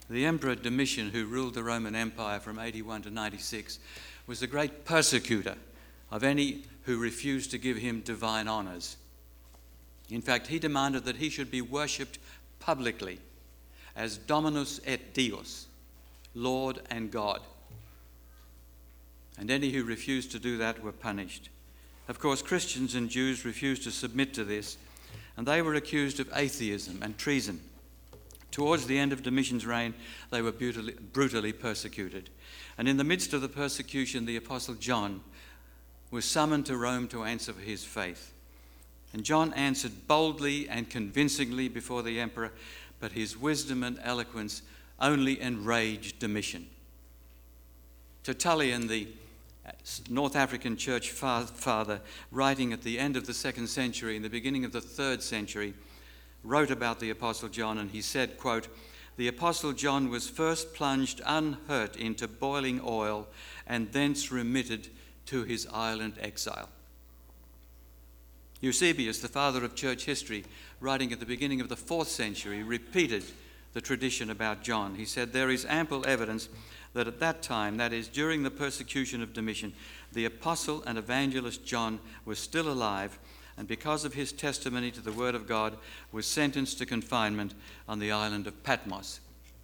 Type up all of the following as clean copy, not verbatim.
The Emperor Domitian, who ruled the Roman Empire from 81 to 96, was a great persecutor of any who refused to give him divine honours. In fact, he demanded that he should be worshipped publicly as Dominus et Deus, Lord and God. And any who refused to do that were punished. Of course, Christians and Jews refused to submit to this, and they were accused of atheism and treason. Towards the end of Domitian's reign, they were brutally persecuted. And in the midst of the persecution, the Apostle John was summoned to Rome to answer for his faith. And John answered boldly and convincingly before the emperor, but his wisdom and eloquence only enraged Domitian. Tertullian, the North African church father, writing at the end of the 2nd century, in the beginning of the 3rd century, wrote about the Apostle John, and he said, quote, "The Apostle John was first plunged unhurt into boiling oil and thence remitted to his island exile." Eusebius, the father of church history, writing at the beginning of the 4th century, repeated the tradition about John. He said, "There is ample evidence that at that time, that is, during the persecution of Domitian, the apostle and evangelist John was still alive, and because of his testimony to the word of God, was sentenced to confinement on the island of Patmos."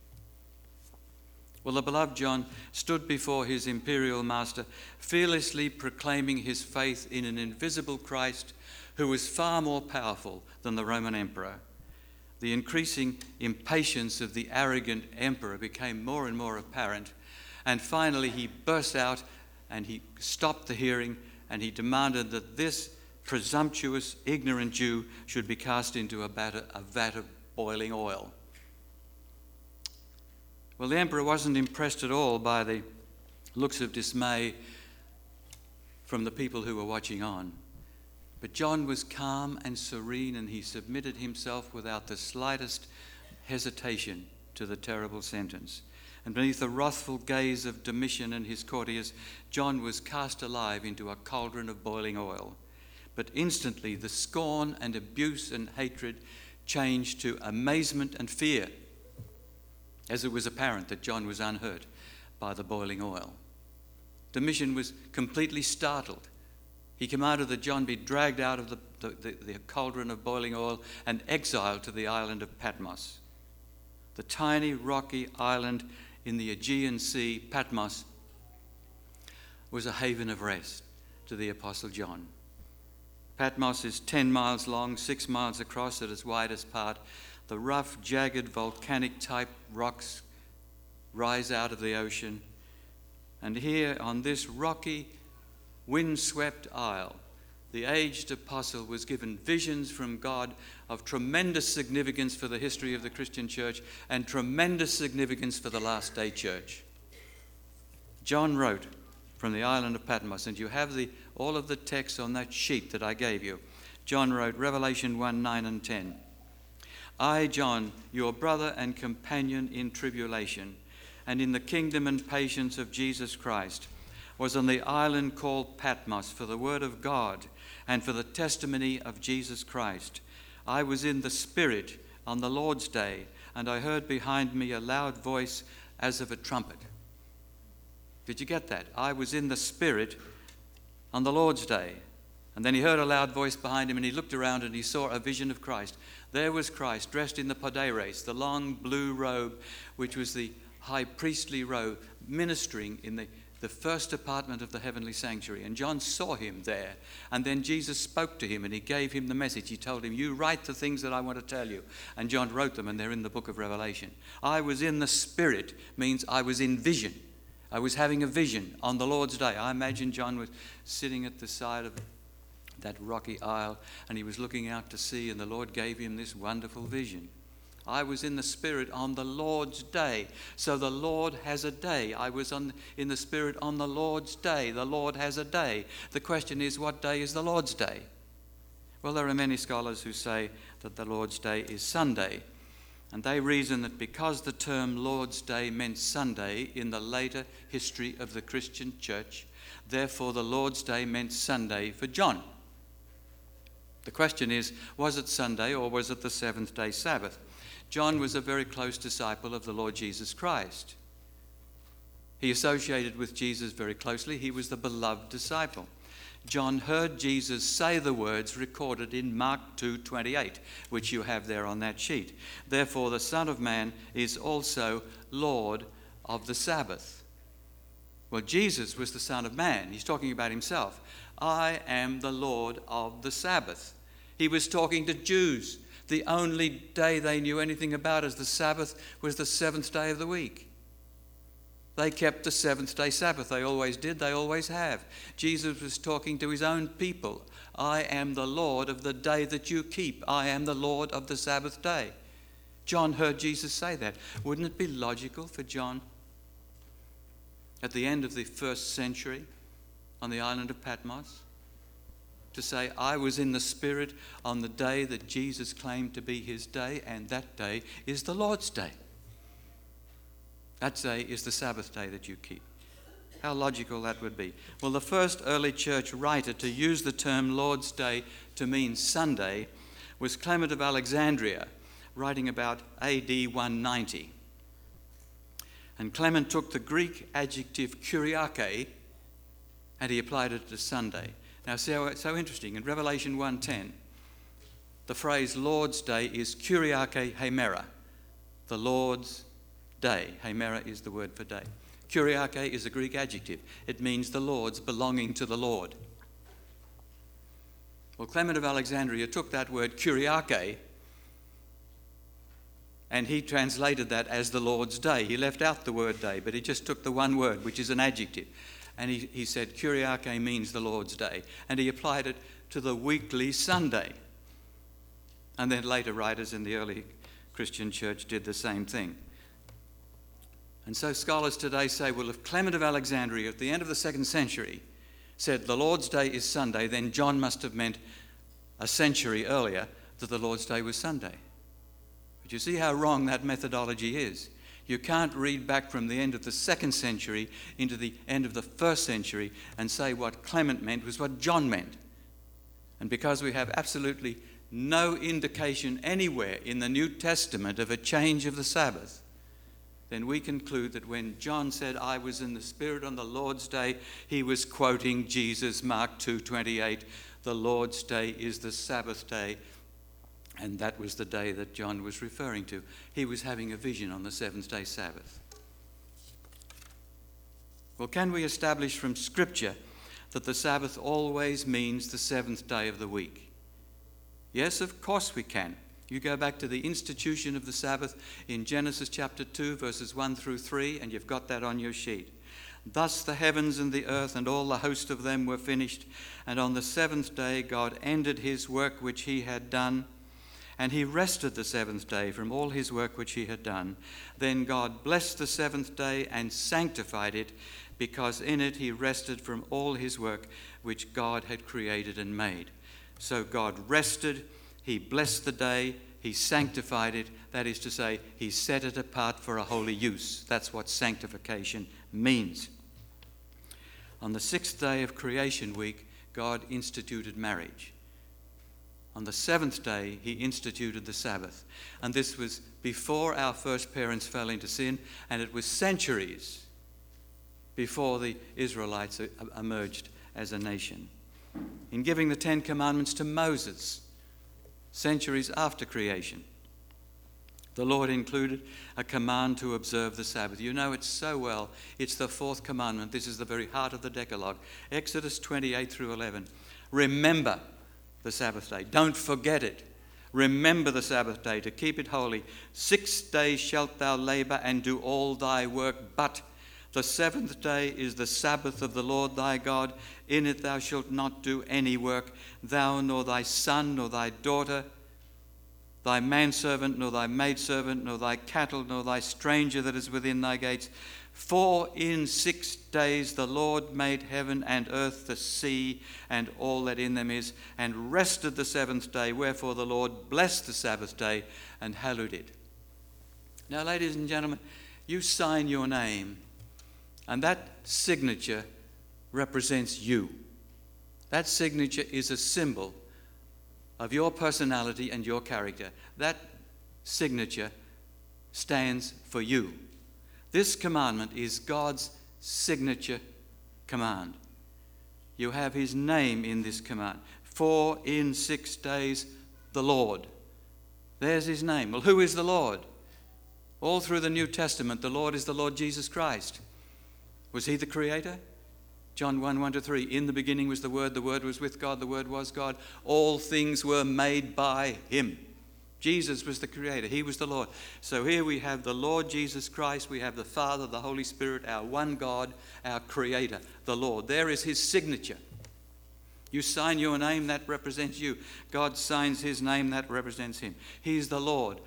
Well, the beloved John stood before his imperial master, fearlessly proclaiming his faith in an invisible Christ who was far more powerful than the Roman emperor. The increasing impatience of the arrogant emperor became more and more apparent, and finally he burst out and he stopped the hearing, and he demanded that this presumptuous, ignorant Jew should be cast into a vat of boiling oil. Well, the emperor wasn't impressed at all by the looks of dismay from the people who were watching on. But John was calm and serene, and he submitted himself without the slightest hesitation to the terrible sentence. And beneath the wrathful gaze of Domitian and his courtiers, John was cast alive into a cauldron of boiling oil. But instantly the scorn and abuse and hatred changed to amazement and fear, as it was apparent that John was unhurt by the boiling oil. Domitian was completely startled. He commanded that John be dragged out of the cauldron of boiling oil and exiled to the island of Patmos. The tiny rocky island in the Aegean Sea, Patmos, was a haven of rest to the Apostle John. Patmos is 10 miles long, 6 miles across at its widest part. The rough, jagged, volcanic-type rocks rise out of the ocean. And here on this rocky, windswept isle, the aged apostle was given visions from God of tremendous significance for the history of the Christian church and tremendous significance for the last day church. John wrote from the island of Patmos, and you have all of the text on that sheet that I gave you. John wrote, Revelation 1, 9 and 10. "I, John, your brother and companion in tribulation, and in the kingdom and patience of Jesus Christ, was on the island called Patmos for the word of God and for the testimony of Jesus Christ. I was in the Spirit on the Lord's day, and I heard behind me a loud voice as of a trumpet." Did you get that? I was in the Spirit on the Lord's day. And then he heard a loud voice behind him, and he looked around and he saw a vision of Christ. There was Christ dressed in the poderes, the long blue robe, which was the high priestly robe, ministering in the first apartment of the heavenly sanctuary. And John saw him there. And then Jesus spoke to him and he gave him the message. He told him, "You write the things that I want to tell you." And John wrote them, and they're in the book of Revelation. I was in the Spirit means I was in vision. I was having a vision on the Lord's day. I imagine John was sitting at the side of that rocky isle, and he was looking out to sea, and the Lord gave him this wonderful vision. I was in the Spirit on the Lord's day. So the Lord has a day. I was in the Spirit on the Lord's day. The Lord has a day. The question is, what day is the Lord's day? Well, there are many scholars who say that the Lord's day is Sunday. And they reason that because the term Lord's Day meant Sunday in the later history of the Christian church, therefore the Lord's Day meant Sunday for John. The question is, was it Sunday or was it the seventh-day Sabbath? John was a very close disciple of the Lord Jesus Christ. He associated with Jesus very closely. He was the beloved disciple. John heard Jesus say the words recorded in Mark 2:28, which you have there on that sheet. Therefore, the Son of Man is also Lord of the Sabbath. Well, Jesus was the Son of Man. He's talking about himself. I am the Lord of the Sabbath. He was talking to Jews. The only day they knew anything about as the Sabbath was the seventh day of the week. They kept the seventh-day Sabbath. They always did. They always have. Jesus was talking to his own people. I am the Lord of the day that you keep. I am the Lord of the Sabbath day. John heard Jesus say that. Wouldn't it be logical for John, at the end of the first century on the island of Patmos, to say, I was in the Spirit on the day that Jesus claimed to be his day, and that day is the Lord's day. That day is the Sabbath day that you keep. How logical that would be. Well, the first early church writer to use the term Lord's Day to mean Sunday was Clement of Alexandria, writing about AD 190. And Clement took the Greek adjective kuriake and he applied it to Sunday. Now, see how it's so interesting. In Revelation 1:10, the phrase Lord's Day is kuriake hemera, the Lord's day. Hemera is the word for day. Kuriake is a Greek adjective. It means the Lord's, belonging to the Lord. Well, Clement of Alexandria took that word kuriake and he translated that as the Lord's day. He left out the word day, but he just took the one word, which is an adjective. And he said kuriake means the Lord's day. And he applied it to the weekly Sunday. And then later writers in the early Christian church did the same thing. And so scholars today say, well, if Clement of Alexandria at the end of the 2nd century said the Lord's Day is Sunday, then John must have meant a century earlier that the Lord's Day was Sunday. But you see how wrong that methodology is. You can't read back from the end of the 2nd century into the end of the 1st century and say what Clement meant was what John meant. And because we have absolutely no indication anywhere in the New Testament of a change of the Sabbath, then we conclude that when John said, I was in the Spirit on the Lord's Day, he was quoting Jesus, Mark 2:28. The Lord's Day is the Sabbath day. And that was the day that John was referring to. He was having a vision on the seventh-day Sabbath. Well, can we establish from Scripture that the Sabbath always means the seventh day of the week? Yes, of course we can. You go back to the institution of the Sabbath in Genesis chapter 2, verses 1 through 3, and you've got that on your sheet. Thus the heavens and the earth and all the host of them were finished, and on the seventh day God ended his work which he had done, and he rested the seventh day from all his work which he had done. Then God blessed the seventh day and sanctified it, because in it he rested from all his work which God had created and made. So God rested, he blessed the day, he sanctified it. That is to say, he set it apart for a holy use. That's what sanctification means. On the sixth day of creation week, God instituted marriage. On the seventh day, he instituted the Sabbath. And this was before our first parents fell into sin, and it was centuries before the Israelites emerged as a nation. In giving the Ten Commandments to Moses, centuries after creation, the Lord included a command to observe the Sabbath. You know it so well. It's the fourth commandment. This is the very heart of the Decalogue. Exodus 28 through 11. Remember the Sabbath day. Don't forget it. Remember the Sabbath day to keep it holy. 6 days shalt thou labor and do all thy work, but the seventh day is the Sabbath of the Lord thy God. In it thou shalt not do any work, thou nor thy son nor thy daughter, thy manservant nor thy maidservant, nor thy cattle, nor thy stranger that is within thy gates. For in 6 days the Lord made heaven and earth, the sea, and all that in them is, and rested the seventh day. Wherefore the Lord blessed the Sabbath day and hallowed it. Now, ladies and gentlemen, you sign your name, and that signature represents you. That signature is a symbol of your personality and your character. That signature stands for you. This commandment is God's signature command. You have his name in this command. For in 6 days the Lord. There's his name. Well, who is the Lord? All through the New Testament, the Lord is the Lord Jesus Christ. Was he the creator? John 1:1-3. In the beginning was the Word was with God, the Word was God. All things were made by him. Jesus was the creator. He was the Lord. So here we have the Lord Jesus Christ. We have the Father, the Holy Spirit, our one God, our creator, the Lord. There is his signature. You sign your name, that represents you. God signs his name, that represents him. He's the Lord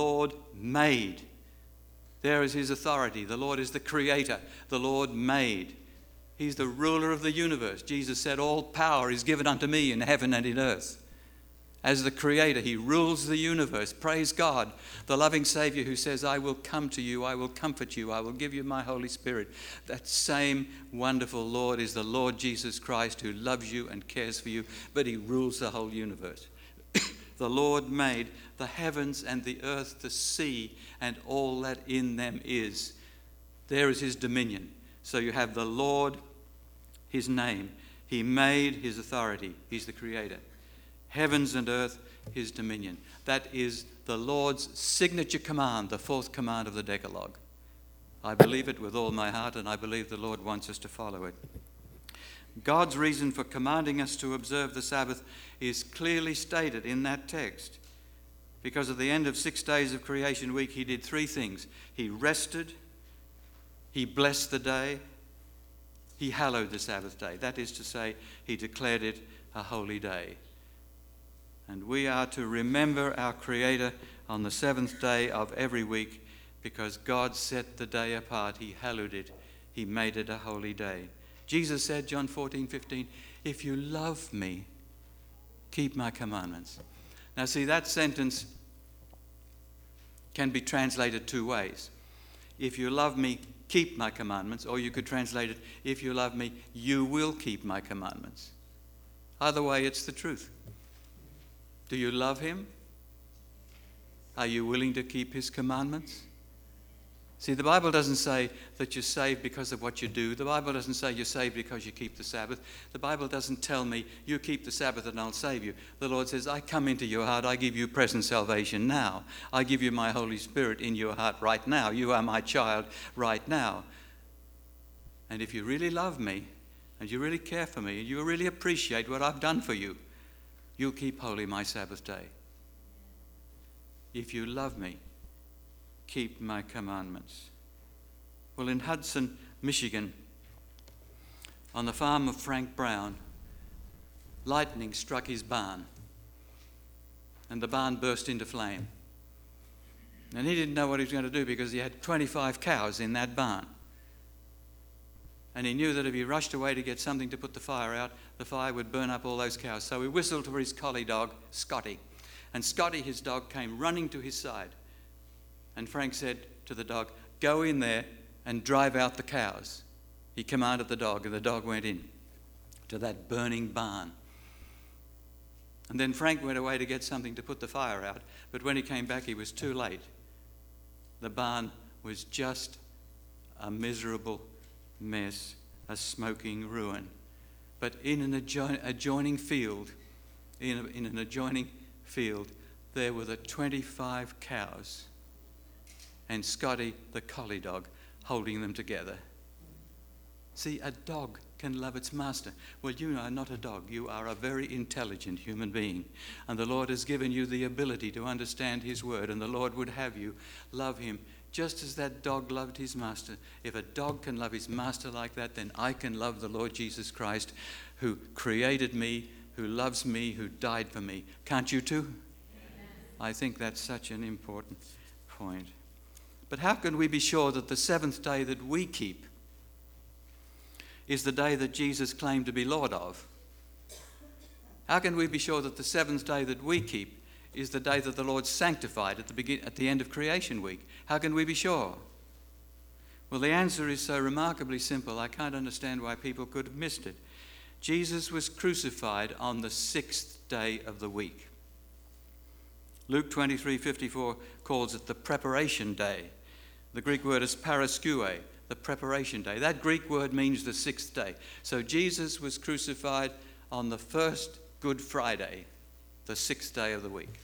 made. There is his authority. The Lord is the creator. The Lord made. He's the ruler of the universe. Jesus said, all power is given unto me in heaven and in earth. As the creator, he rules the universe. Praise God, the loving Savior who says, I will come to you, I will comfort you, I will give you my Holy Spirit. That same wonderful Lord is the Lord Jesus Christ, who loves you and cares for you, but he rules the whole universe. The Lord made the heavens and the earth, the sea, and all that in them is. There is his dominion. So you have the Lord, his name. He made, his authority. He's the creator. Heavens and earth, his dominion. That is the Lord's signature command, the fourth command of the Decalogue. I believe it with all my heart, and I believe the Lord wants us to follow it. God's reason for commanding us to observe the Sabbath is clearly stated in that text. Because at the end of 6 days of creation week, he did 3 things. He rested, he blessed the day, he hallowed the Sabbath day. That is to say, he declared it a holy day. And we are to remember our Creator on the 7th day of every week, because God set the day apart. He hallowed it. He made it a holy day. Jesus said, John 14:15, if you love me, keep my commandments. Now see, that sentence can be translated 2 ways. If you love me, keep my commandments, or you could translate it, if you love me, you will keep my commandments. Either way, it's the truth. Do you love him? Are you willing to keep his commandments? See, the Bible doesn't say that you're saved because of what you do. The Bible doesn't say you're saved because you keep the Sabbath. The Bible doesn't tell me you keep the Sabbath and I'll save you. The Lord says, I come into your heart. I give you present salvation now. I give you my Holy Spirit in your heart right now. You are my child right now. And if you really love me and you really care for me and you really appreciate what I've done for you, you'll keep holy my Sabbath day. If you love me, keep my commandments. Well, in Hudson, Michigan, on the farm of Frank Brown, lightning struck his barn, and the barn burst into flame. And he didn't know what he was going to do because he had 25 cows in that barn. And he knew that if he rushed away to get something to put the fire out, the fire would burn up all those cows. So he whistled for his collie dog, Scotty. And Scotty, his dog, came running to his side. And Frank said to the dog, go in there and drive out the cows. He commanded the dog, and the dog went in to that burning barn. And then Frank went away to get something to put the fire out. But when he came back, he was too late. The barn was just a miserable mess, a smoking ruin. But in an adjoining field, there were the 25 cows and Scotty, the collie dog, holding them together. See, a dog can love its master. Well, you are not a dog. You are a very intelligent human being. And the Lord has given you the ability to understand his word, and the Lord would have you love him just as that dog loved his master. If a dog can love his master like that, then I can love the Lord Jesus Christ, who created me, who loves me, who died for me. Can't you too? Yes. I think that's such an important point. But how can we be sure that the 7th day that we keep is the day that Jesus claimed to be Lord of? How can we be sure that the 7th day that we keep is the day that the Lord sanctified at the end of creation week? How can we be sure? Well, the answer is so remarkably simple, I can't understand why people could have missed it. Jesus was crucified on the 6th day of the week. Luke 23:54 calls it the preparation day. The Greek word is paraskue, the preparation day. That Greek word means the sixth day. So Jesus was crucified on the first Good Friday, the sixth day of the week.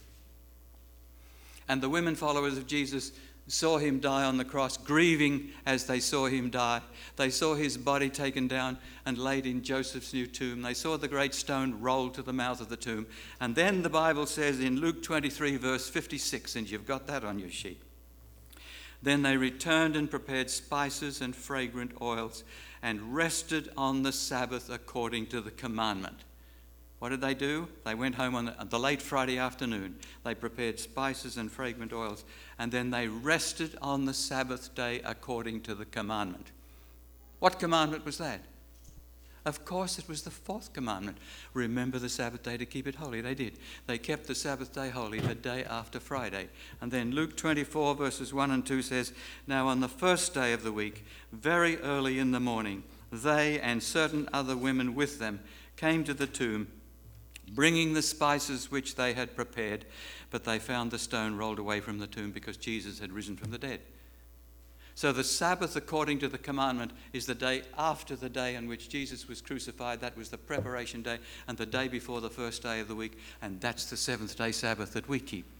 And the women followers of Jesus saw him die on the cross, grieving as they saw him die. They saw his body taken down and laid in Joseph's new tomb. They saw the great stone rolled to the mouth of the tomb. And then the Bible says in Luke 23, verse 56, and you've got that on your sheet, then they returned and prepared spices and fragrant oils and rested on the Sabbath according to the commandment. What did they do? They went home on the late Friday afternoon. They prepared spices and fragrant oils, and then they rested on the Sabbath day according to the commandment. What commandment was that? Of course, it was the fourth commandment. Remember the Sabbath day to keep it holy. They did. They kept the Sabbath day holy the day after Friday. And then Luke 24, verses 1 and 2 says, now on the first day of the week, very early in the morning, they and certain other women with them came to the tomb, bringing the spices which they had prepared, but they found the stone rolled away from the tomb because Jesus had risen from the dead. So the Sabbath, according to the commandment, is the day after the day on which Jesus was crucified. That was the preparation day, and the day before the first day of the week, and that's the seventh day Sabbath that we keep.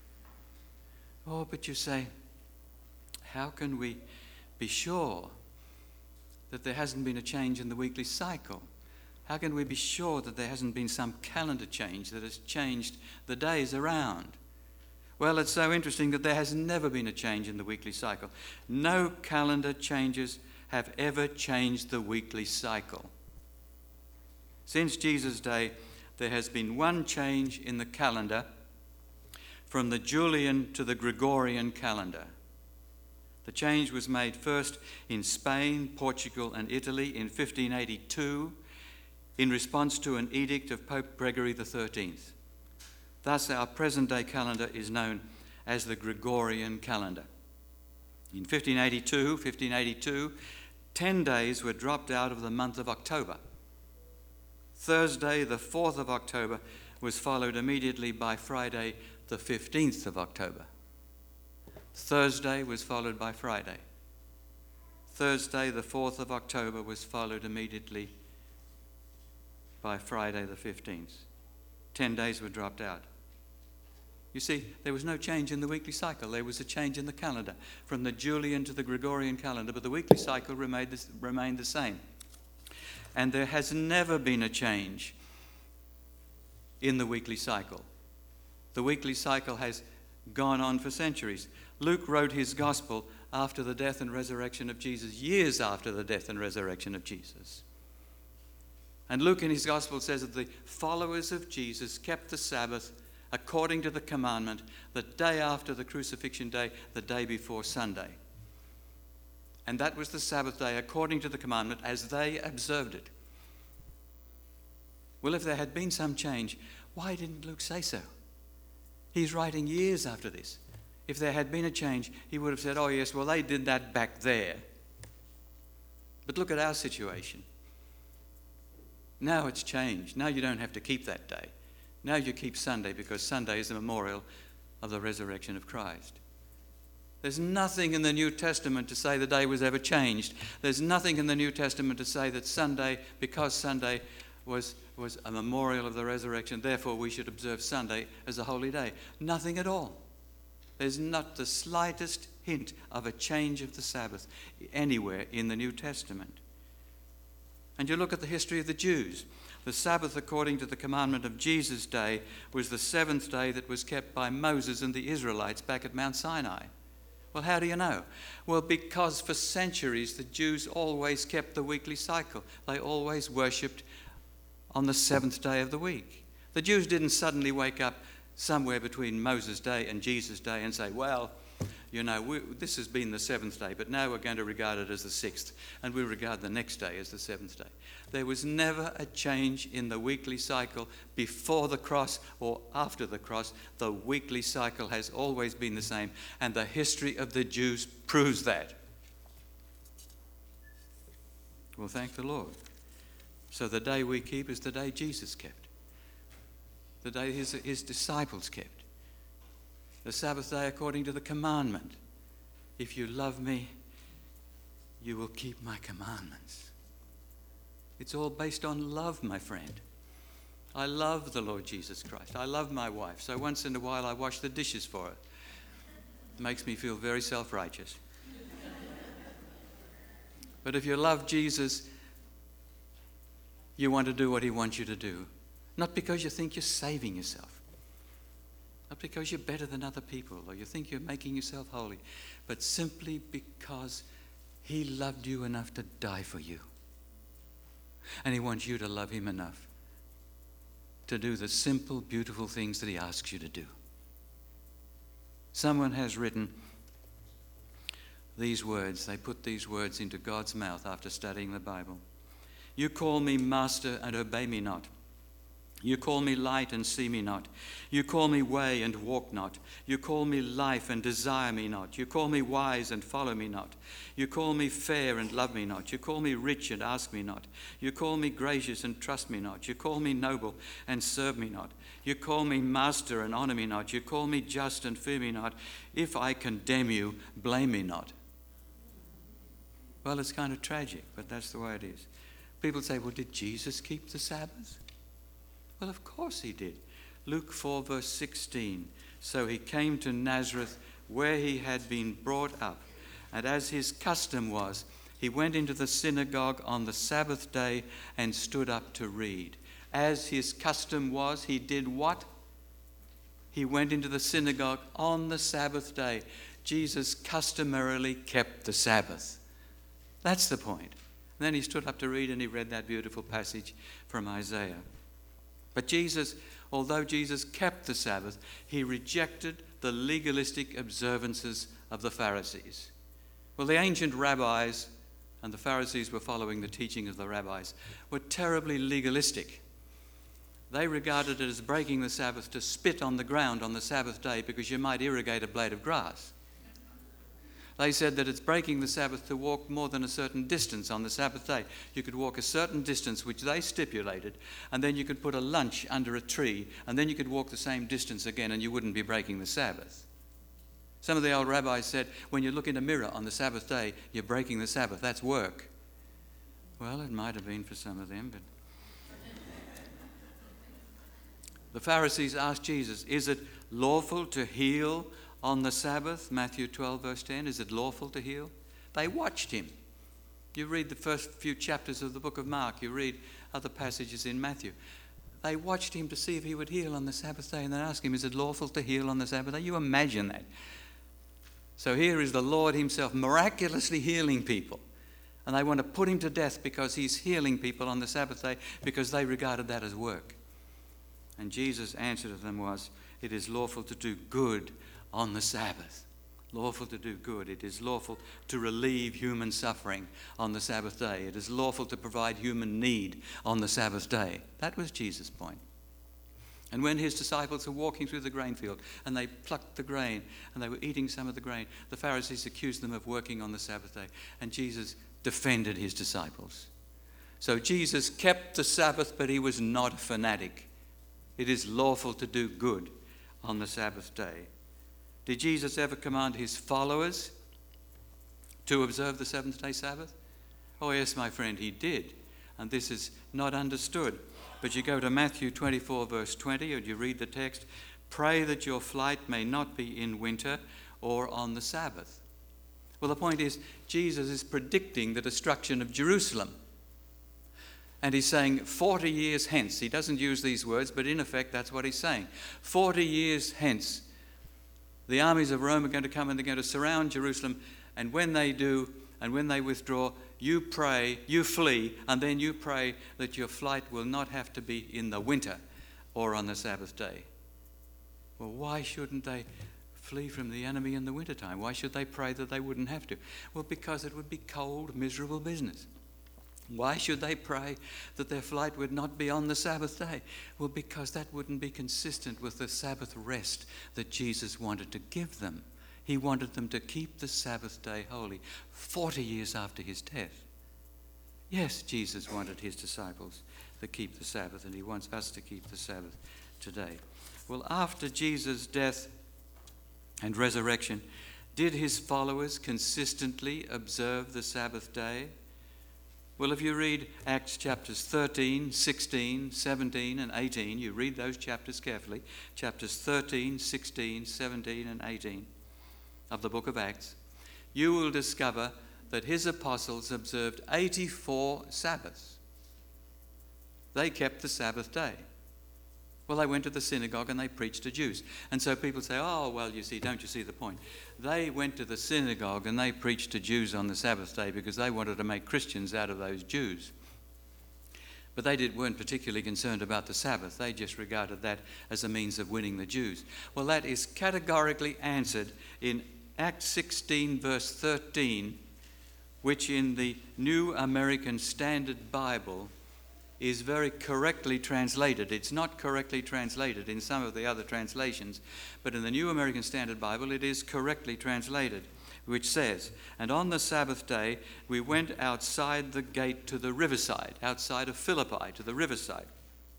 Oh, but you say, how can we be sure that there hasn't been a change in the weekly cycle? How can we be sure that there hasn't been some calendar change that has changed the days around? Well, it's so interesting that there has never been a change in the weekly cycle. No calendar changes have ever changed the weekly cycle. Since Jesus' day, there has been one change in the calendar from the Julian to the Gregorian calendar. The change was made first in Spain, Portugal, and Italy in 1582, in response to an edict of Pope Gregory XIII. Thus, our present-day calendar is known as the Gregorian calendar. In 1582, 10 days were dropped out of the month of October. Thursday, the 4th of October, was followed immediately by Friday, the 15th of October. Thursday was followed by Friday. Thursday, the 4th of October, was followed immediately by Friday the 15th. 10 days were dropped out. You see, there was no change in the weekly cycle. There was a change in the calendar from the Julian to the Gregorian calendar, but the weekly cycle remained the same. And there has never been a change in the weekly cycle. The weekly cycle has gone on for centuries. Luke wrote his gospel after the death and resurrection of Jesus, years after the death and resurrection of Jesus. And Luke in his gospel says that the followers of Jesus kept the Sabbath according to the commandment the day after the crucifixion day, the day before Sunday. And that was the Sabbath day according to the commandment as they observed it. Well, if there had been some change, why didn't Luke say so? He's writing years after this. If there had been a change, he would have said, oh yes, well they did that back there. But look at our situation. Now it's changed. Now you don't have to keep that day. Now you keep Sunday because Sunday is the memorial of the resurrection of Christ. There's nothing in the New Testament to say the day was ever changed. There's nothing in the New Testament to say that Sunday, because Sunday was a memorial of the resurrection, therefore we should observe Sunday as a holy day. Nothing at all. There's not the slightest hint of a change of the Sabbath anywhere in the New Testament. And you look at the history of the Jews. The Sabbath, according to the commandment of Jesus' day, was the seventh day that was kept by Moses and the Israelites back at Mount Sinai. Well, how do you know? Well, because for centuries the Jews always kept the weekly cycle. They always worshipped on the seventh day of the week. The Jews didn't suddenly wake up somewhere between Moses' day and Jesus' day and say, well, you know, this has been the seventh day, but now we're going to regard it as the sixth, and we regard the next day as the seventh day. There was never a change in the weekly cycle before the cross or after the cross. The weekly cycle has always been the same, and the history of the Jews proves that. Well, thank the Lord. So the day we keep is the day Jesus kept, the day his disciples kept. The Sabbath day according to the commandment. If you love me, you will keep my commandments. It's all based on love, my friend. I love the Lord Jesus Christ. I love my wife. So once in a while I wash the dishes for her. It makes me feel very self-righteous. But if you love Jesus, you want to do what he wants you to do. Not because you think you're saving yourself. Not because you're better than other people or you think you're making yourself holy. But simply because he loved you enough to die for you. And he wants you to love him enough to do the simple, beautiful things that he asks you to do. Someone has written these words. They put these words into God's mouth after studying the Bible. You call me master and obey me not. You call me light and see me not. You call me way and walk not. You call me life and desire me not. You call me wise and follow me not. You call me fair and love me not. You call me rich and ask me not. You call me gracious and trust me not. You call me noble and serve me not. You call me master and honor me not. You call me just and fear me not. If I condemn you, blame me not. Well, it's kind of tragic, but that's the way it is. People say, well, did Jesus keep the Sabbath? Well, of course he did. Luke 4 verse 16. So he came to Nazareth where he had been brought up. And as his custom was, he went into the synagogue on the Sabbath day and stood up to read. As his custom was, he did what? He went into the synagogue on the Sabbath day. Jesus customarily kept the Sabbath. That's the point. And then he stood up to read and he read that beautiful passage from Isaiah. But Jesus, although Jesus kept the Sabbath, he rejected the legalistic observances of the Pharisees. Well, the ancient rabbis, and the Pharisees were following the teaching of the rabbis, were terribly legalistic. They regarded it as breaking the Sabbath to spit on the ground on the Sabbath day because you might irrigate a blade of grass. They said that it's breaking the Sabbath to walk more than a certain distance on the Sabbath day. You could walk a certain distance, which they stipulated, and then you could put a lunch under a tree, and then you could walk the same distance again, and you wouldn't be breaking the Sabbath. Some of the old rabbis said, when you look in a mirror on the Sabbath day, you're breaking the Sabbath. That's work. Well, it might have been for some of them, but... The Pharisees asked Jesus, is it lawful to heal on the Sabbath? Matthew 12 verse 10, is it lawful to heal? They watched him. You read the first few chapters of the book of Mark, you read other passages in Matthew. They watched him to see if he would heal on the Sabbath day and then asked him, is it lawful to heal on the Sabbath day? You imagine that. So here is the Lord himself miraculously healing people. And they want to put him to death because he's healing people on the Sabbath day because they regarded that as work. And Jesus' answer to them was, it is lawful to do good on the Sabbath. Lawful to do good. It is lawful to relieve human suffering on the Sabbath day. It is lawful to provide human need on the Sabbath day. That was Jesus' point. And when his disciples were walking through the grain field and they plucked the grain and they were eating some of the grain, the Pharisees accused them of working on the Sabbath day. And Jesus defended his disciples. So Jesus kept the Sabbath, but he was not a fanatic. It is lawful to do good on the Sabbath day. Did Jesus ever command his followers to observe the seventh-day Sabbath? Oh yes, my friend, he did. And this is not understood. But you go to Matthew 24 verse 20 and you read the text, pray that your flight may not be in winter or on the Sabbath. Well, the point is, Jesus is predicting the destruction of Jerusalem. And he's saying 40 years hence, he doesn't use these words, but in effect that's what he's saying. 40 years hence, the armies of Rome are going to come and they're going to surround Jerusalem. And when they do, and when they withdraw, you pray, you flee, and then you pray that your flight will not have to be in the winter or on the Sabbath day. Well, why shouldn't they flee from the enemy in the wintertime? Why should they pray that they wouldn't have to? Well, because it would be cold, miserable business. Why should they pray that their flight would not be on the Sabbath day? Well, because that wouldn't be consistent with the Sabbath rest that Jesus wanted to give them. He wanted them to keep the Sabbath day holy 40 years after his death. Yes, Jesus wanted his disciples to keep the Sabbath, and he wants us to keep the Sabbath today. Well, after Jesus' death, and resurrection, did his followers consistently observe the Sabbath day? Well, if you read Acts chapters 13, 16, 17 and 18, you read those chapters carefully, chapters 13, 16, 17 and 18 of the book of Acts, you will discover that his apostles observed 84 Sabbaths. They kept the Sabbath day. Well, they went to the synagogue and they preached to Jews. And so people say, oh, well, you see, don't you see the point? They went to the synagogue and they preached to Jews on the Sabbath day because they wanted to make Christians out of those Jews. But they weren't particularly concerned about the Sabbath. They just regarded that as a means of winning the Jews. Well, that is categorically answered in Acts 16, verse 13, which in the New American Standard Bible is very correctly translated. It's not correctly translated in some of the other translations, but in the New American Standard Bible it is correctly translated, which says, "And on the Sabbath day we went outside the gate to the riverside," outside of Philippi to the riverside,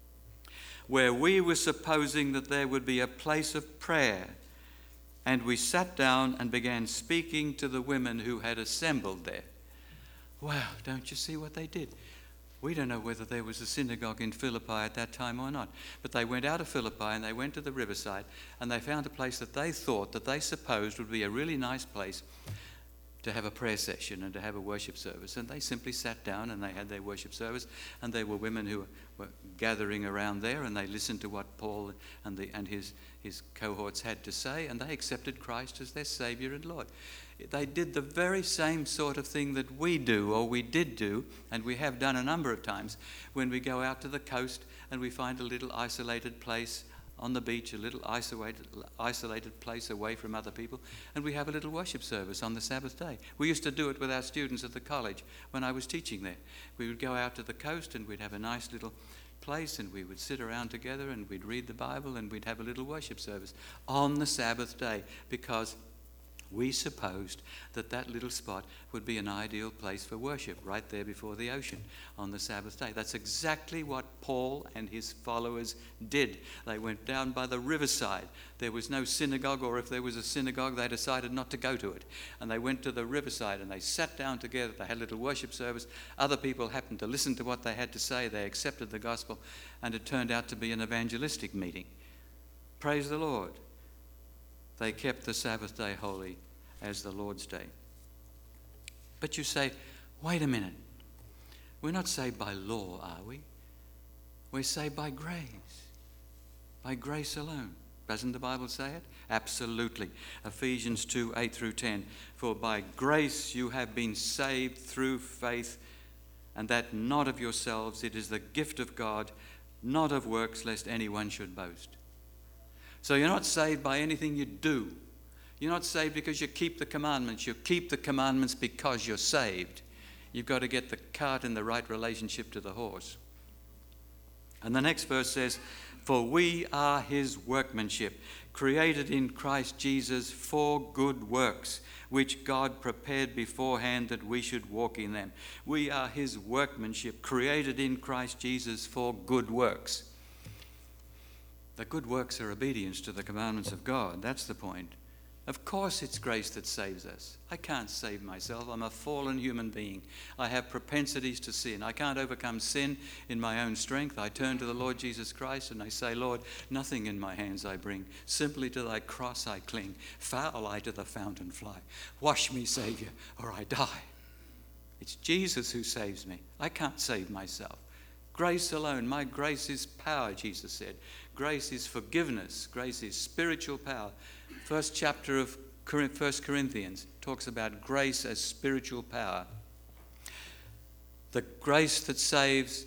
"where we were supposing that there would be a place of prayer. And we sat down and began speaking to the women who had assembled there." Wow, don't you see what they did? We don't know whether there was a synagogue in Philippi at that time or not. But they went out of Philippi and they went to the riverside and they found a place that they thought, that they supposed would be a really nice place to have a prayer session and to have a worship service. And they simply sat down and they had their worship service, and there were women who were gathering around there and they listened to what Paul and his cohorts had to say, and they accepted Christ as their Saviour and Lord. They did the very same sort of thing that we do, or we did do, and we have done a number of times, when we go out to the coast and we find a little isolated place on the beach, a little isolated place away from other people, and we have a little worship service on the Sabbath day. We used to do it with our students at the college when I was teaching there. We would go out to the coast and we'd have a nice little place and we would sit around together and we'd read the Bible and we'd have a little worship service on the Sabbath day, because we supposed that that little spot would be an ideal place for worship, right there before the ocean on the Sabbath day. That's exactly what Paul and his followers did. They went down by the riverside. There was no synagogue, or if there was a synagogue, they decided not to go to it. And they went to the riverside and they sat down together. They had a little worship service. Other people happened to listen to what they had to say. They accepted the gospel, and it turned out to be an evangelistic meeting. Praise the Lord. They kept the Sabbath day holy as the Lord's day. But you say, wait a minute. We're not saved by law, are we? We're saved by grace. By grace alone. Doesn't the Bible say it? Absolutely. Ephesians 2, 8 through 10. "For by grace you have been saved through faith, and that not of yourselves, it is the gift of God, not of works, lest anyone should boast." So you're not saved by anything you do. You're not saved because you keep the commandments. You keep the commandments because you're saved. You've got to get the cart in the right relationship to the horse. And the next verse says, "For we are his workmanship, created in Christ Jesus for good works, which God prepared beforehand that we should walk in them." We are his workmanship, created in Christ Jesus for good works. The good works are obedience to the commandments of God. That's the point. Of course it's grace that saves us. I can't save myself. I'm a fallen human being. I have propensities to sin. I can't overcome sin in my own strength. I turn to the Lord Jesus Christ and I say, "Lord, nothing in my hands I bring. Simply to thy cross I cling. Foul I to the fountain fly. Wash me, Saviour, or I die." It's Jesus who saves me. I can't save myself. Grace alone. My grace is power, Jesus said. Grace is forgiveness. Grace is spiritual power. First chapter of 1 Corinthians talks about grace as spiritual power. The grace that saves,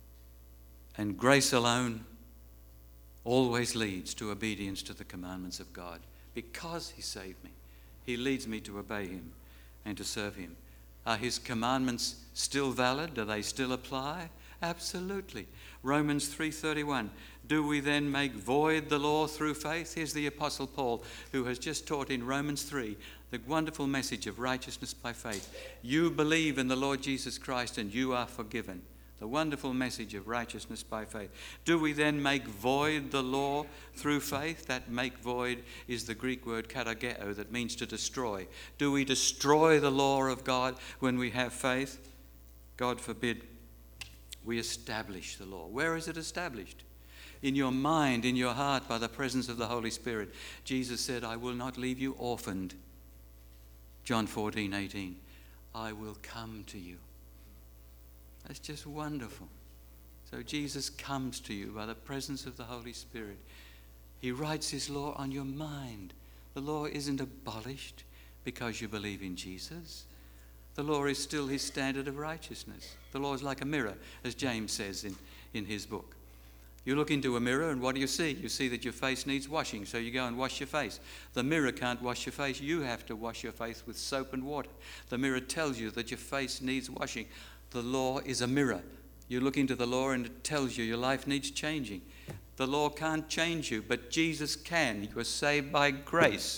and grace alone, always leads to obedience to the commandments of God. Because he saved me, he leads me to obey him and to serve him. Are his commandments still valid? Do they still apply? Absolutely. Romans 3:31. "Do we then make void the law through faith?" Here's the Apostle Paul, who has just taught in Romans 3 the wonderful message of righteousness by faith. You believe in the Lord Jesus Christ and you are forgiven. The wonderful message of righteousness by faith. Do we then make void the law through faith? That make void is the Greek word katargeo, that means to destroy. Do we destroy the law of God when we have faith? God forbid. We establish the law. Where is it established? In your mind, in your heart, by the presence of the Holy Spirit. Jesus said, I will not leave you orphaned. John 14:18. I will come to you. That's just wonderful. So Jesus comes to you by the presence of the Holy Spirit. He writes his law on your mind. The law isn't abolished because you believe in Jesus. The law is still his standard of righteousness. The law is like a mirror, as James says in his book. You look into a mirror and what do you see? You see that your face needs washing, so you go and wash your face. The mirror can't wash your face. You have to wash your face with soap and water. The mirror tells you that your face needs washing. The law is a mirror. You look into the law and it tells you your life needs changing. The law can't change you, but Jesus can. You are saved by grace.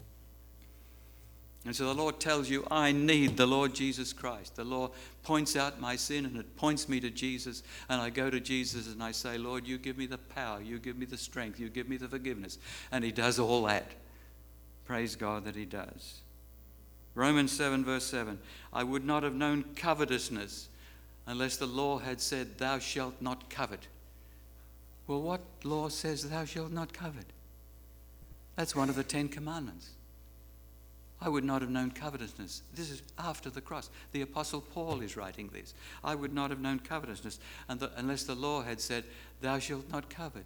And so the Lord tells you, I need the Lord Jesus Christ. The law points out my sin and it points me to Jesus. And I go to Jesus and I say, Lord, you give me the power, you give me the strength, you give me the forgiveness. And he does all that. Praise God that he does. Romans 7 verse 7. I would not have known covetousness unless the law had said, thou shalt not covet. Well, what law says thou shalt not covet? That's one of the 10 Commandments. I would not have known covetousness. This is after the cross. The Apostle Paul is writing this. I would not have known covetousness unless the law had said, thou shalt not covet.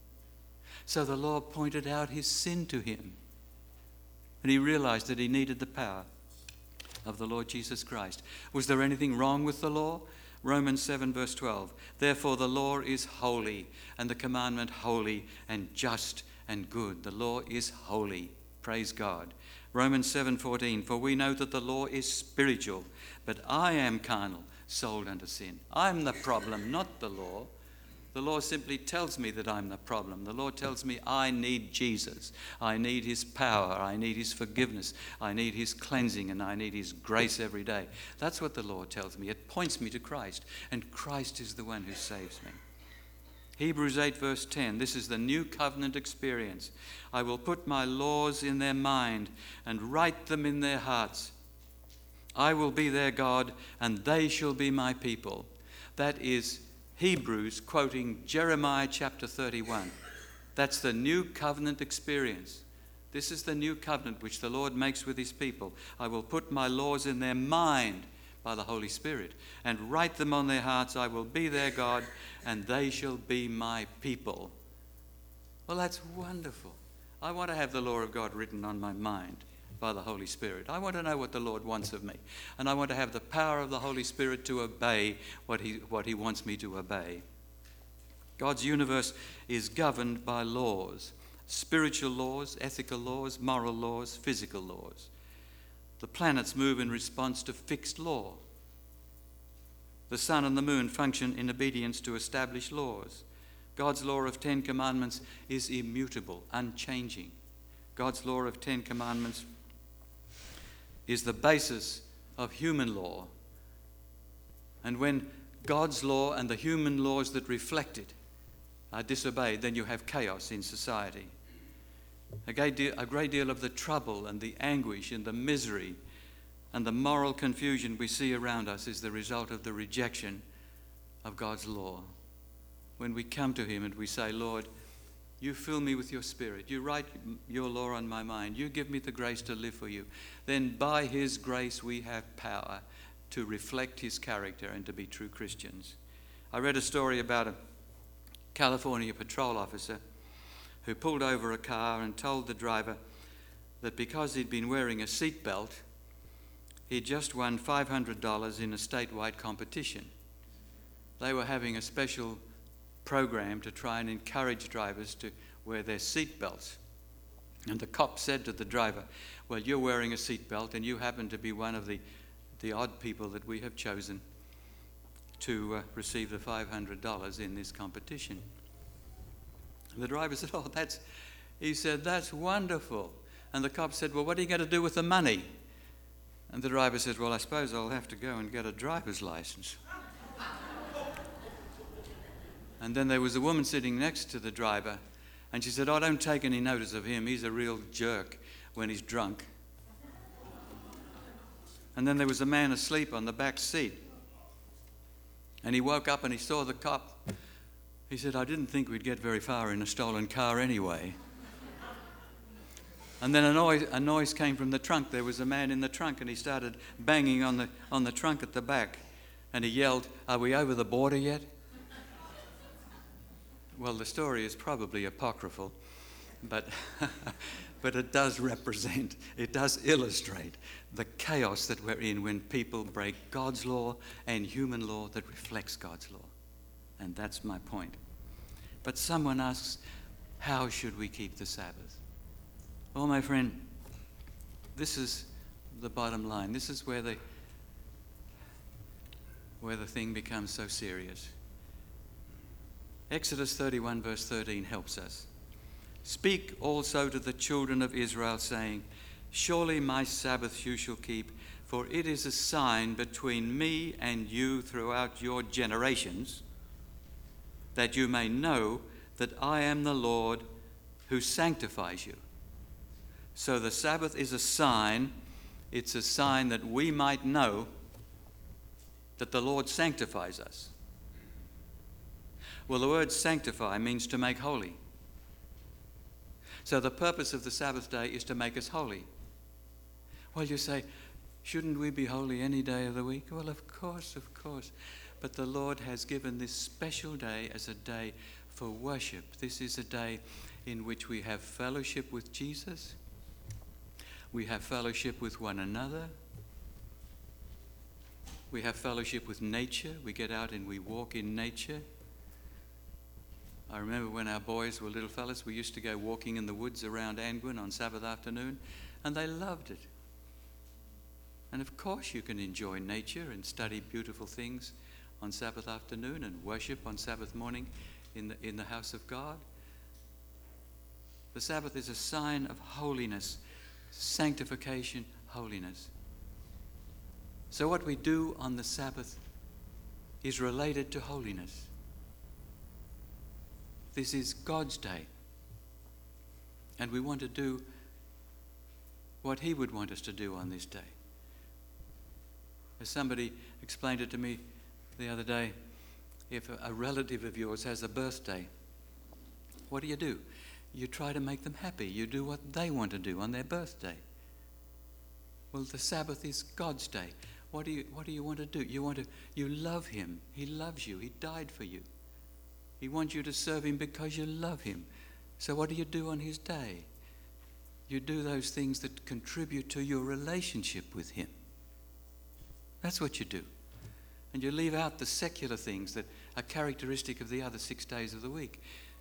So the law pointed out his sin to him. And he realized that he needed the power of the Lord Jesus Christ. Was there anything wrong with the law? Romans 7 verse 12. Therefore the law is holy, and the commandment holy and just and good. The law is holy. Praise God. Romans 7:14, for we know that the law is spiritual, but I am carnal, sold unto sin. I'm the problem, not the law. The law simply tells me that I'm the problem. The law tells me I need Jesus. I need his power. I need his forgiveness. I need his cleansing, and I need his grace every day. That's what the law tells me. It points me to Christ, and Christ is the one who saves me. Hebrews 8 verse 10, this is the new covenant experience. I will put my laws in their mind and write them in their hearts. I will be their God and they shall be my people. That is Hebrews quoting Jeremiah chapter 31. That's the new covenant experience. This is the new covenant which the Lord makes with his people. I will put my laws in their mind by the Holy Spirit and write them on their hearts. I will be their God and they shall be my people. Well, that's wonderful. I want to have the law of God written on my mind by the Holy Spirit. I want to know what the Lord wants of me. And I want to have the power of the Holy Spirit to obey what he wants me to obey. God's universe is governed by laws. Spiritual laws, ethical laws, moral laws, physical laws. The planets move in response to fixed law. The sun and the moon function in obedience to established laws. God's law of 10 commandments is immutable, unchanging. God's law of 10 commandments is the basis of human law. And when God's law and the human laws that reflect it are disobeyed, then you have chaos in society. A great deal of the trouble and the anguish and the misery and the moral confusion we see around us is the result of the rejection of God's law. When we come to him and we say, Lord, you fill me with your Spirit. You write your law on my mind. You give me the grace to live for you. Then by his grace we have power to reflect his character and to be true Christians. I read a story about a California patrol officer who pulled over a car and told the driver that because he'd been wearing a seatbelt, he'd just won $500 in a statewide competition. They were having a special program to try and encourage drivers to wear their seatbelts. And the cop said to the driver, well, you're wearing a seatbelt and you happen to be one of the odd people that we have chosen to receive the $500 in this competition. And the driver said, he said, that's wonderful. And the cop said, well, what are you going to do with the money? And the driver said, well, I suppose I'll have to go and get a driver's license. And then there was a woman sitting next to the driver, and she said, "Oh, don't take any notice of him. He's a real jerk when he's drunk." And then there was a man asleep on the back seat. And he woke up and he saw the cop. He said, "I didn't think we'd get very far in a stolen car anyway." And then a noise came from the trunk. There was a man in the trunk, and he started banging on the trunk at the back. And he yelled, "Are we over the border yet?" Well, the story is probably apocryphal, but it does represent, it does illustrate the chaos that we're in when people break God's law and human law that reflects God's law. And that's my point. But someone asks, how should we keep the Sabbath? Well, my friend, this is the bottom line. This is where the thing becomes so serious. Exodus 31 verse 13 helps us. "Speak also to the children of Israel, saying, Surely my Sabbath you shall keep, for it is a sign between me and you throughout your generations, that you may know that I am the Lord who sanctifies you." So the Sabbath is a sign. It's a sign that we might know that the Lord sanctifies us. Well, the word sanctify means to make holy. So the purpose of the Sabbath day is to make us holy. Well, you say, shouldn't we be holy any day of the week? Well, of course. But the Lord has given this special day as a day for worship. This is a day in which we have fellowship with Jesus. We have fellowship with one another. We have fellowship with nature. We get out and we walk in nature. I remember when our boys were little fellas, we used to go walking in the woods around Angwin on Sabbath afternoon, and they loved it. And of course you can enjoy nature and study beautiful things on Sabbath afternoon and worship on Sabbath morning in the house of God. The Sabbath is a sign of holiness, sanctification, holiness. So what we do on the Sabbath is related to holiness. This is God's day. And we want to do what He would want us to do on this day. As somebody explained it to me the other day, if a relative of yours has a birthday, what do? You try to make them happy. You do what they want to do on their birthday. Well, the Sabbath is God's day. What do you want to do? You love Him. He loves you. He died for you. He wants you to serve Him because you love Him. So what do you do on His day? You do those things that contribute to your relationship with Him. That's what you do. And you leave out the secular things that are characteristic of the other 6 days of the week.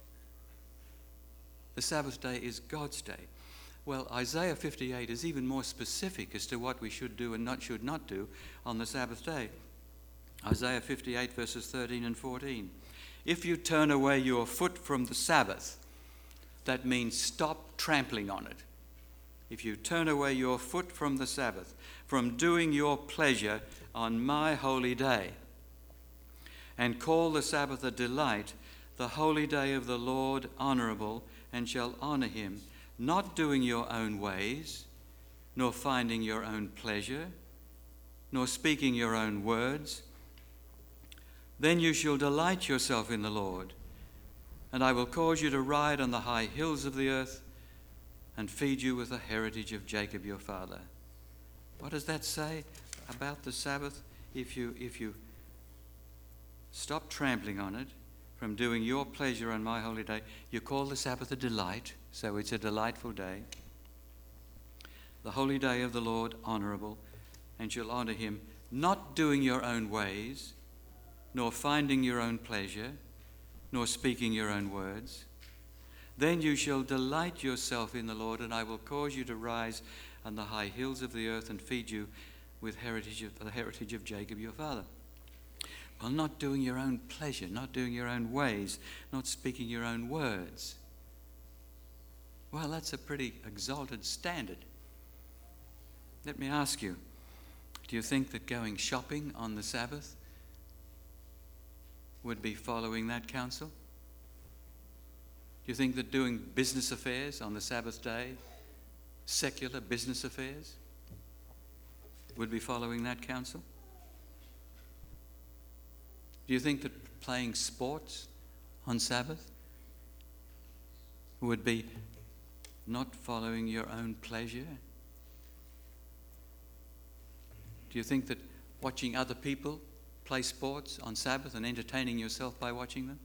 The Sabbath day is God's day. Well, Isaiah 58 is even more specific as to what we should do and should not do on the Sabbath day. Isaiah 58 verses 13 and 14. "If you turn away your foot from the Sabbath," that means stop trampling on it. "If you turn away your foot from the Sabbath, from doing your pleasure on my holy day, and call the Sabbath a delight, the holy day of the Lord honorable, and shall honor Him, not doing your own ways, nor finding your own pleasure, nor speaking your own words, then you shall delight yourself in the Lord, and I will cause you to ride on the high hills of the earth and feed you with the heritage of Jacob your father." What does that say about the Sabbath? If you stop trampling on it, from doing your pleasure on my holy day, you call the Sabbath a delight, so it's a delightful day. The holy day of the Lord honorable, and shall honor Him, not doing your own ways, nor finding your own pleasure, nor speaking your own words. Then you shall delight yourself in the Lord, and I will cause you to rise on the high hills of the earth and feed you with the heritage of Jacob your father. Well, not doing your own pleasure, not doing your own ways, not speaking your own words. Well, that's a pretty exalted standard. Let me ask you, do you think that going shopping on the Sabbath would be following that counsel? Do you think that doing business affairs on the Sabbath day, secular business affairs, would be following that counsel? Do you think that playing sports on Sabbath would be not following your own pleasure? Do you think that watching other people play sports on Sabbath and entertaining yourself by watching them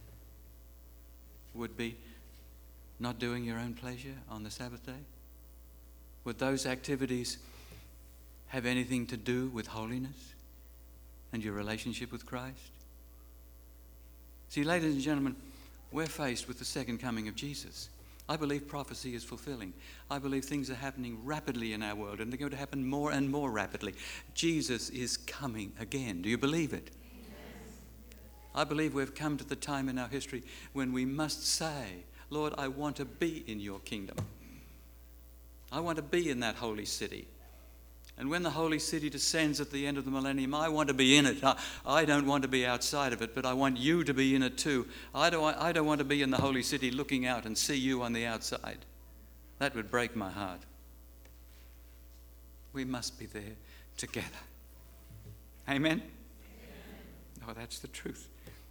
would be not doing your own pleasure on the Sabbath day? Would those activities have anything to do with holiness and your relationship with Christ? See, ladies and gentlemen, we're faced with the second coming of Jesus. I believe prophecy is fulfilling. I believe things are happening rapidly in our world, and they're going to happen more and more rapidly. Jesus is coming again. Do you believe it? Yes. I believe we've come to the time in our history when we must say, Lord, I want to be in your kingdom. I want to be in that holy city. And when the holy city descends at the end of the millennium, I want to be in it. I don't want to be outside of it, but I want you to be in it too. I don't want to be in the holy city looking out and see you on the outside. That would break my heart. We must be there together. Amen? Oh, that's the truth.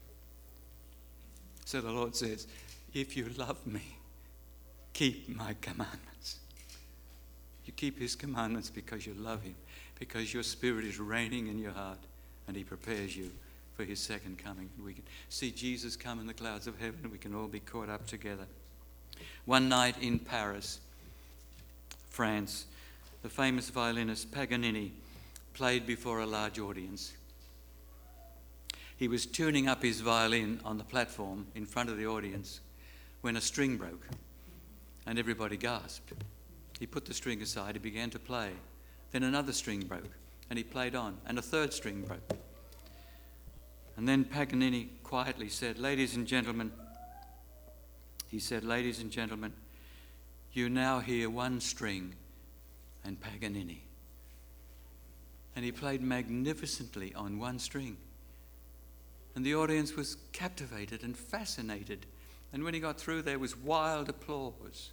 So the Lord says, if you love me, keep my commandments. You keep his commandments because you love him, because your spirit is reigning in your heart, and he prepares you for his second coming. And we can see Jesus come in the clouds of heaven, and we can all be caught up together. One night in Paris, France, the famous violinist Paganini played before a large audience. He was tuning up his violin on the platform in front of the audience when a string broke, and everybody gasped. He put the string aside, he began to play. Then another string broke, and he played on, and a third string broke. And then Paganini quietly said, ladies and gentlemen, you now hear one string and Paganini. And he played magnificently on one string. And the audience was captivated and fascinated. And when he got through, there was wild applause.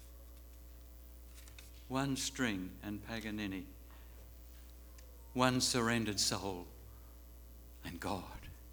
One string and Paganini, one surrendered soul and God.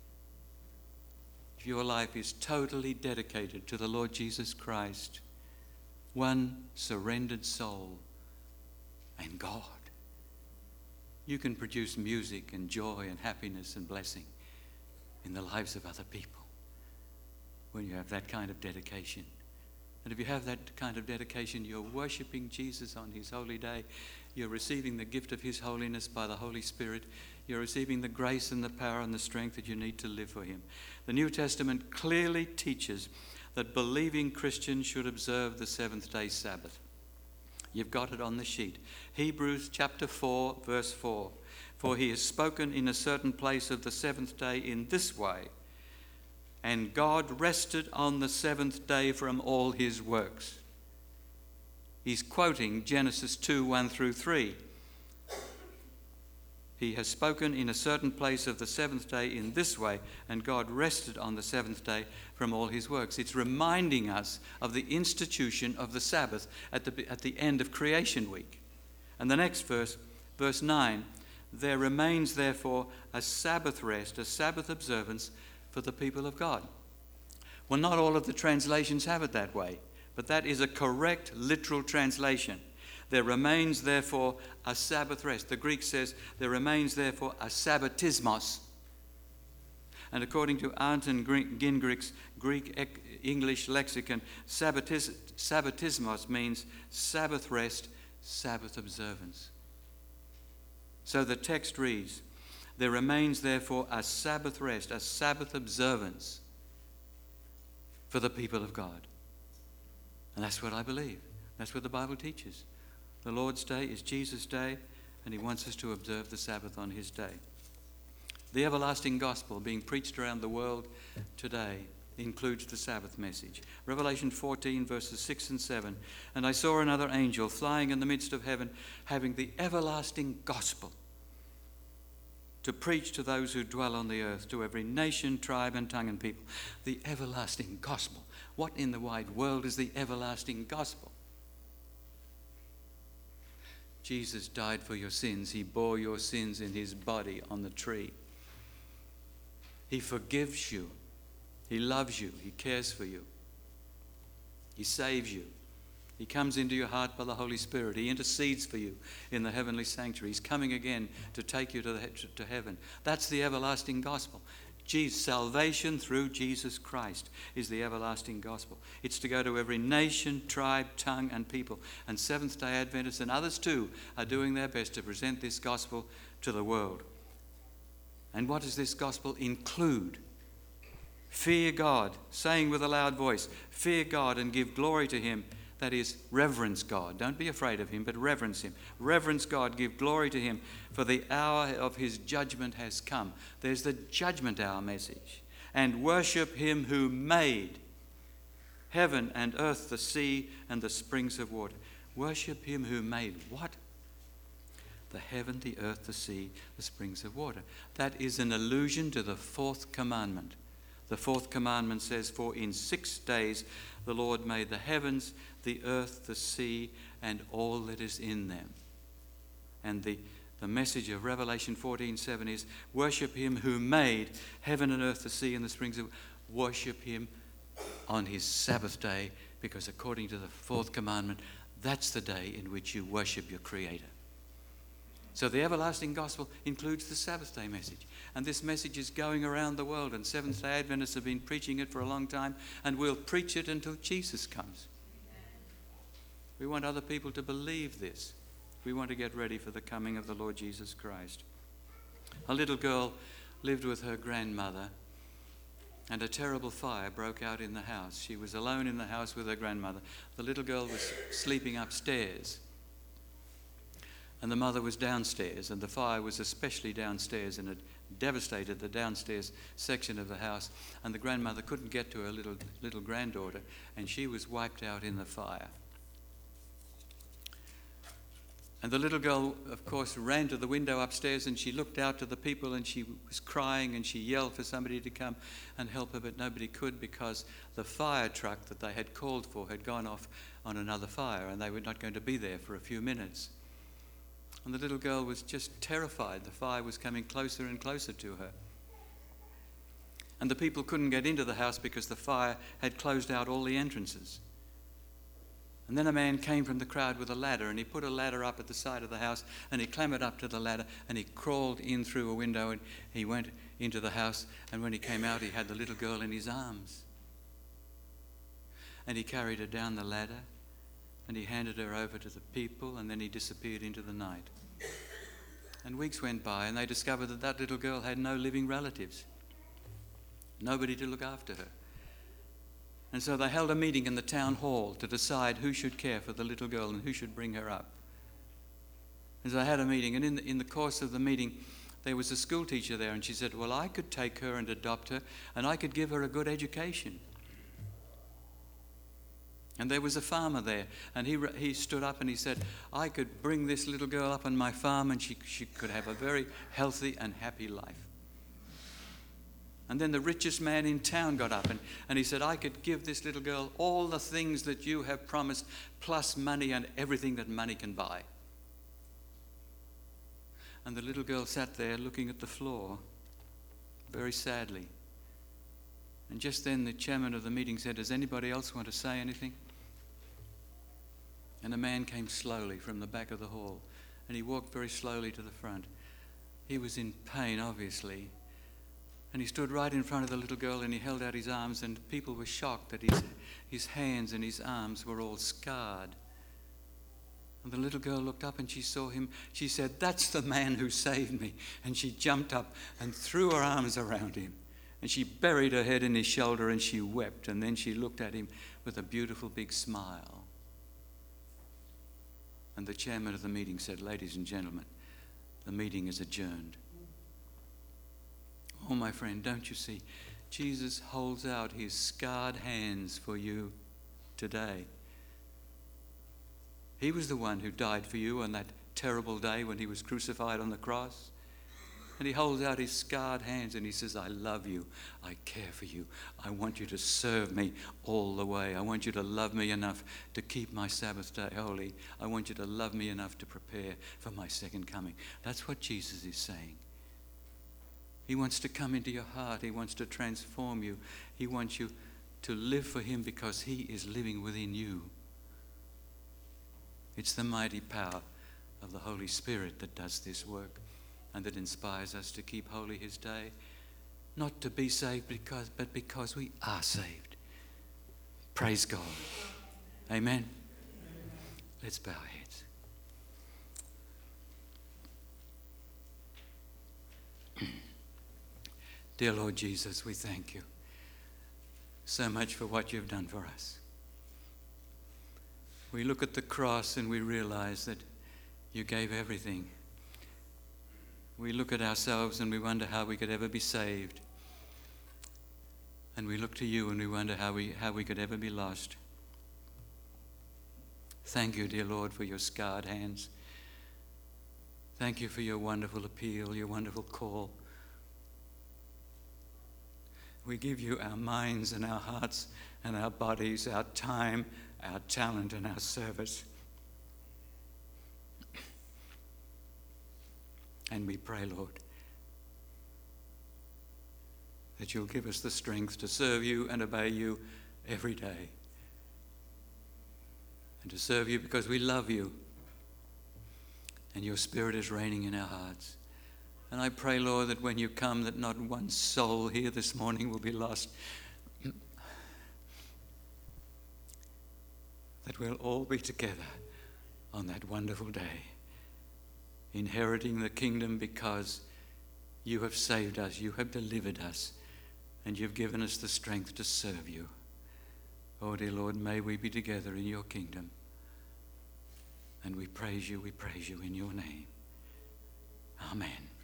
If your life is totally dedicated to the Lord Jesus Christ, one surrendered soul and God, you can produce music and joy and happiness and blessing in the lives of other people when you have that kind of dedication. And if you have that kind of dedication, you're worshiping Jesus on his holy day. You're receiving the gift of his holiness by the Holy Spirit. You're receiving the grace and the power and the strength that you need to live for him. The New Testament clearly teaches that believing Christians should observe the seventh-day Sabbath. You've got it on the sheet. Hebrews chapter 4, verse 4. For he has spoken in a certain place of the seventh day in this way, and God rested on the seventh day from all his works. He's quoting Genesis 2, 1 through 3. He has spoken in a certain place of the seventh day in this way, and God rested on the seventh day from all his works. It's reminding us of the institution of the Sabbath at the end of creation week. And the next verse, verse 9, there remains therefore a Sabbath rest, a Sabbath observance for the people of God. Well, not all of the translations have it that way, but that is a correct literal translation. There remains therefore a Sabbath rest. The Greek says there remains therefore a Sabbatismos. And according to Anton Gingrich's Greek English lexicon, Sabbatismos means Sabbath rest, Sabbath observance. So the text reads, there remains therefore a Sabbath rest, a Sabbath observance for the people of God. And that's what I believe. That's what the Bible teaches. The Lord's Day is Jesus' day, and he wants us to observe the Sabbath on his day. The everlasting gospel being preached around the world today includes the Sabbath message. Revelation 14, verses 6 and 7. And I saw another angel flying in the midst of heaven, having the everlasting gospel to preach to those who dwell on the earth, to every nation, tribe and tongue and people, the everlasting gospel. What in the wide world is the everlasting gospel? Jesus died for your sins. He bore your sins in his body on the tree. He forgives you. He loves you. He cares for you. He saves you. He comes into your heart by the Holy Spirit. He intercedes for you in the heavenly sanctuary. He's coming again to take you to heaven. That's the everlasting gospel. Salvation through Jesus Christ is the everlasting gospel. It's to go to every nation, tribe, tongue and people. And Seventh-day Adventists and others too are doing their best to present this gospel to the world. And what does this gospel include? Fear God, saying with a loud voice, fear God and give glory to him. That is, reverence God. Don't be afraid of him, but reverence him. Reverence God, give glory to him, for the hour of his judgment has come. There's the judgment hour message. And worship him who made heaven and earth, the sea and the springs of water. Worship him who made what? The heaven, the earth, the sea, the springs of water. That is an allusion to the fourth commandment. The fourth commandment says, for in 6 days the Lord made the heavens, the earth, the sea, and all that is in them. And the message of Revelation 14:7 is, worship him who made heaven and earth, the sea, and the springs of water. Worship him on his Sabbath day, because according to the fourth commandment, that's the day in which you worship your Creator. So the everlasting gospel includes the Sabbath day message. And this message is going around the world, and Seventh-day Adventists have been preaching it for a long time, and we'll preach it until Jesus comes. We want other people to believe this. We want to get ready for the coming of the Lord Jesus Christ. A little girl lived with her grandmother, and a terrible fire broke out in the house. She was alone in the house with her grandmother. The little girl was sleeping upstairs, and the mother was downstairs, and the fire was especially downstairs, and it devastated the downstairs section of the house, and the grandmother couldn't get to her little granddaughter, and she was wiped out in the fire. And the little girl, of course, ran to the window upstairs, and she looked out to the people, and she was crying, and she yelled for somebody to come and help her, but nobody could, because the fire truck that they had called for had gone off on another fire, and they were not going to be there for a few minutes. And the little girl was just terrified. The fire was coming closer and closer to her. And the people couldn't get into the house because the fire had closed out all the entrances. And then a man came from the crowd with a ladder, and he put a ladder up at the side of the house, and he clambered up to the ladder, and he crawled in through a window, and he went into the house, and when he came out, he had the little girl in his arms. And he carried her down the ladder, and he handed her over to the people, and then he disappeared into the night. And weeks went by, and they discovered that that little girl had no living relatives, nobody to look after her. And so they held a meeting in the town hall to decide who should care for the little girl and who should bring her up. And so they had a meeting, and in the course of the meeting, there was a school teacher there, and she said, well, I could take her and adopt her, and I could give her a good education. And there was a farmer there, and he stood up and he said, I could bring this little girl up on my farm, and she could have a very healthy and happy life. And then the richest man in town got up and he said, I could give this little girl all the things that you have promised, plus money and everything that money can buy. And the little girl sat there looking at the floor very sadly. And just then the chairman of the meeting said, does anybody else want to say anything? And a man came slowly from the back of the hall, and he walked very slowly to the front. He was in pain, obviously. And he stood right in front of the little girl, and he held out his arms, and people were shocked that his hands and his arms were all scarred. And the little girl looked up and she saw him. She said, that's the man who saved me. And she jumped up and threw her arms around him. And she buried her head in his shoulder and she wept. And then she looked at him with a beautiful big smile. And the chairman of the meeting said, ladies and gentlemen, the meeting is adjourned. Oh, my friend, don't you see? Jesus holds out his scarred hands for you today. He was the one who died for you on that terrible day when he was crucified on the cross. And he holds out his scarred hands and he says, I love you. I care for you. I want you to serve me all the way. I want you to love me enough to keep my Sabbath day holy. I want you to love me enough to prepare for my second coming. That's what Jesus is saying. He wants to come into your heart. He wants to transform you. He wants you to live for him because he is living within you. It's the mighty power of the Holy Spirit that does this work and that inspires us to keep holy his day, not to be saved but because we are saved. Praise God. Amen. Let's bow our heads. Dear Lord Jesus, we thank you so much for what you've done for us. We look at the cross and we realize that you gave everything. We look at ourselves and we wonder how we could ever be saved. And we look to you and we wonder how we could ever be lost. Thank you, dear Lord, for your scarred hands. Thank you for your wonderful appeal, your wonderful call. We give you our minds and our hearts and our bodies, our time, our talent and our service. And we pray, Lord, that you'll give us the strength to serve you and obey you every day. And to serve you because we love you and your Spirit is reigning in our hearts. And I pray, Lord, that when you come, that not one soul here this morning will be lost. That we'll all be together on that wonderful day, inheriting the kingdom because you have saved us, you have delivered us, and you've given us the strength to serve you. Oh, dear Lord, may we be together in your kingdom. And we praise you in your name. Amen.